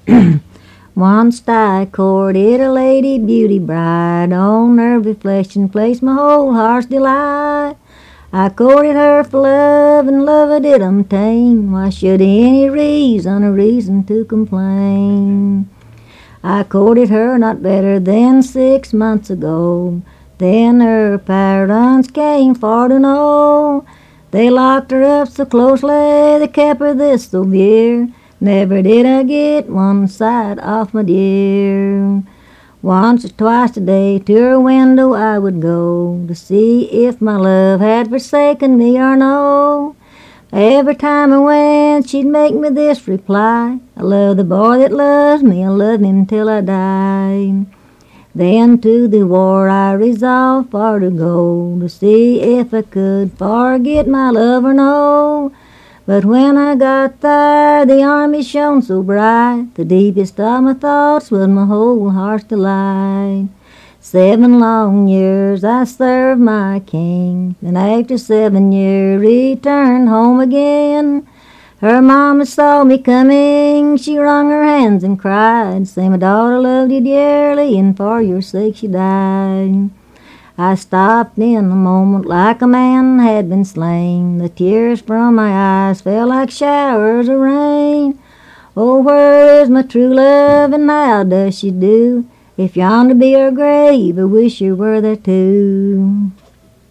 Once I courted a lady beauty bride, on her reflection placed my whole heart's delight. I courted her for love, and love I did obtain. Why should any reason to complain? I courted her not better than 6 months ago. Then her parents came for to know. They locked her up so closely, they kept her this severe. Never did I get one sight off my dear. Once or twice a day to her window I would go, to see if my love had forsaken me or no. Every time I went she'd make me this reply: I love the boy that loves me, I love him till I die. Then to the war I resolved for to go, to see if I could forget my love or no. But when I got there, the army shone so bright, the deepest of my thoughts was my whole heart's delight. 7 long years I served my king, and after 7 years returned home again. Her mama saw me coming, she wrung her hands and cried, say, my daughter loved you dearly, and for your sake she died. I stopped in a moment like a man had been slain. The tears from my eyes fell like showers of rain. Oh, where is my true love, and how does she do? If yonder be her grave, I wish you were there too.